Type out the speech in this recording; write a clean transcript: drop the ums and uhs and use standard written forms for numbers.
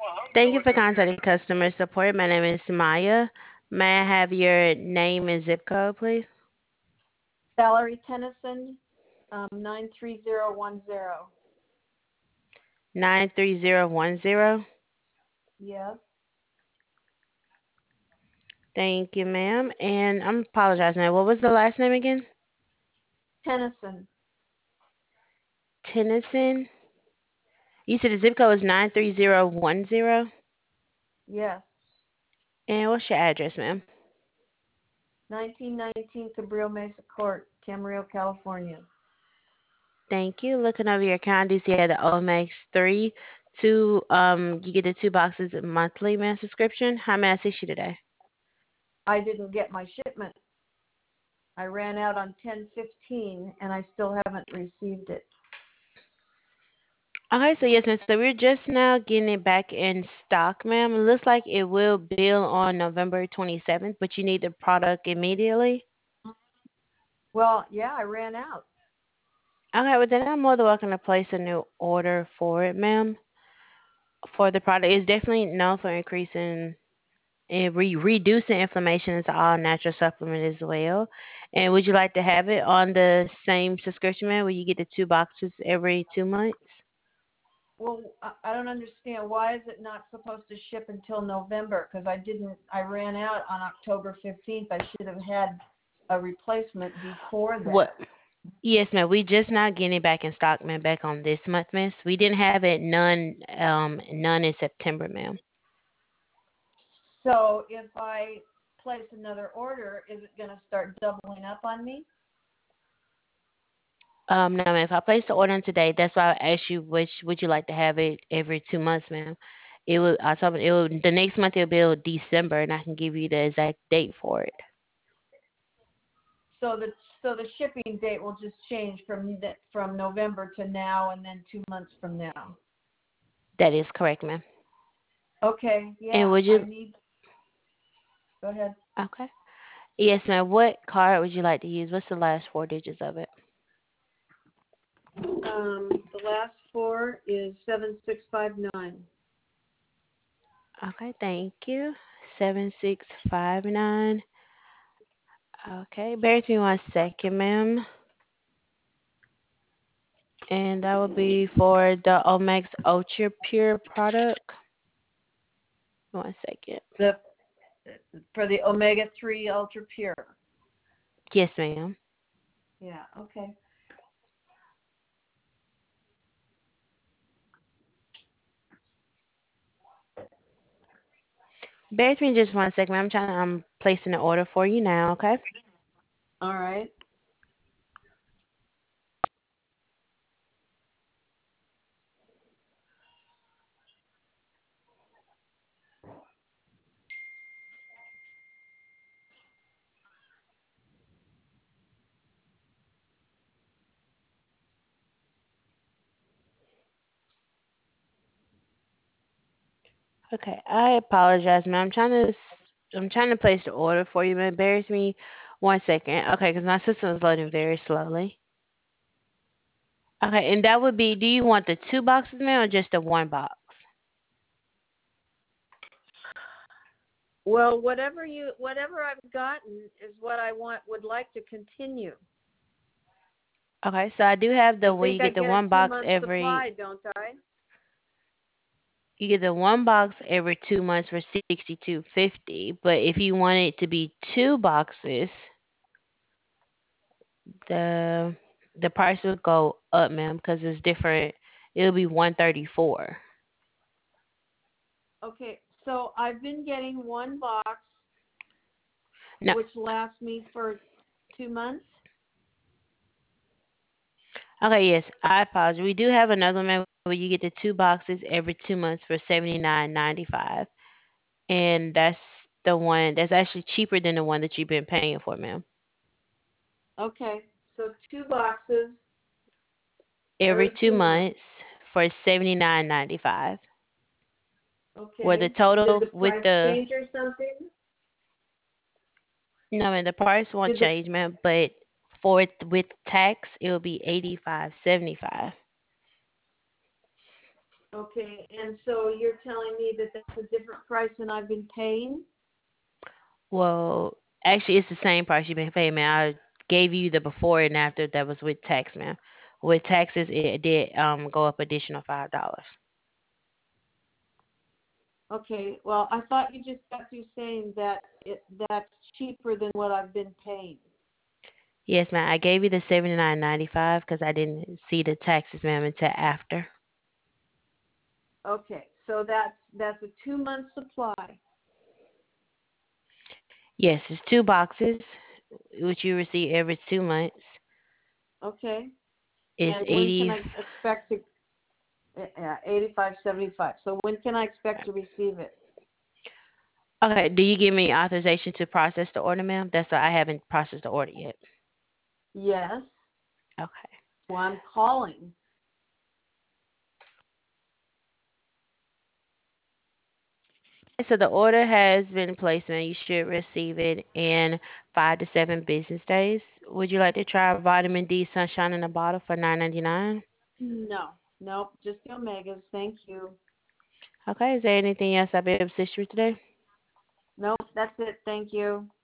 Thank you for contacting customer support. My name is Maya. May I have your name and zip code, please? Valerie Tennyson, 93010. 93010. Yes. Thank you, ma'am. And I'm apologizing. What was the last name again? Tennyson. Tennyson. You said the zip code is 93010. Yes. And what's your address, ma'am? 1919 Cabrillo Mesa Court, Camarillo, California. Thank you. Looking over your account, I do see you had the Omex 3. You get the two boxes monthly, ma'am, subscription. How may I assist you today? I didn't get my shipment. I ran out on 10/15 and I still haven't received it. Okay, so yes, ma'am. So we're just now getting it back in stock, ma'am. It looks like it will bill on November 27th, but you need the product immediately. Well, yeah, I ran out. Okay, well then I'm more than welcome to place a new order for it, ma'am. For the product, it's definitely known for increasing and reducing inflammation. It's all natural supplement as well. And would you like to have it on the same subscription, ma'am, where you get the two boxes every 2 months? Well, I don't understand. Why is it not supposed to ship until November? Because I ran out on October 15th. I should have had a replacement before What? that. Yes, ma'am. We just not getting it back in stock, ma'am. Back on this month, miss. We didn't have it none in September, ma'am. So if I place another order, is it going to start doubling up on me? No, ma'am. If I place the order on today, that's why I asked you which would you like to have it every 2 months, ma'am. It will. I told it will. The next month it'll be December, and I can give you the exact date for it. So the shipping date will just change from November to now, and then 2 months from now. That is correct, ma'am. Okay, And yeah, would I you? need. Go ahead. Okay. Yes, ma'am. What card would you like to use? What's the last four digits of it? The last four is 7659. Okay. Thank you. 7659. Okay. Bear with me 1 second, ma'am. And that would be for the Omex Ultra Pure product. 1 second. The for the omega 3 ultra pure. Yes, ma'am. Yeah. Okay. Bear with me just 1 second. I'm trying to placing an order for you now. Okay. All right. Okay. I apologize, ma'am. I'm trying to place the order for you, ma'am. Bear with me 1 second. Okay, because my system is loading very slowly. Okay, and that would be. Do you want the two boxes, ma'am, or just the one box? Well, whatever I've gotten is what I would like to continue. Okay, so I do have I the where think you I get the get a one box 2 month every. supply, don't I? You get the one box every 2 months for 62.50. But if you want it to be two boxes, the the price will go up, ma'am, because it's different. It'll be 134. Okay. So I've been getting one box, No, which lasts me for 2 months. okay, yes, I apologize. We do have another one, ma'am, where you get the two boxes every 2 months for 79.95, and that's the one that's actually cheaper than the one that you've been paying for, ma'am. Okay. So two boxes Every every two 2 months. months for 79.95. Where the Okay. Did total the with price the change or something? no, man, the price won't Did the change, ma'am, but for it with tax, it will be 85.75. Okay, and so you're telling me that that's a different price than I've been paying? Well, actually, it's the same price you've been paying, ma'am. I gave you the before and after that was with tax, ma'am. With taxes, it did go up additional $5. Okay, well, I thought you just got through saying that that's cheaper than what I've been paying. Yes, ma'am. I gave you the 79.95 because I didn't see the taxes, ma'am, until after. Okay, so that's a 2 month supply. Yes, it's two boxes, which you receive every 2 months. Okay, It's and when can 80. I expect to? 85.75. So when can I expect to receive it? Okay, do you give me authorization to process the order, ma'am? That's why I haven't processed the order yet. Yes. Okay. Well, I'm calling. So the order has been placed, ma'am. You should receive it in 5 to 7 business days. Would you like to try vitamin D sunshine in a bottle for $9.99? No, nope, just the Omegas. Thank you. Okay, is there anything else I'll be able to assist you with today? Nope, that's it. Thank you.